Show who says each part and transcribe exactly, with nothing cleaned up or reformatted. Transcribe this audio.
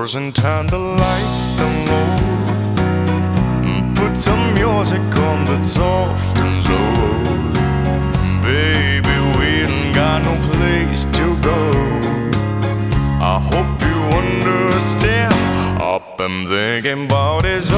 Speaker 1: doors and turn the lights down low. Put some music on that's soft and slow. Baby, we ain't got no place to go. I hope you understand. Up and thinking about is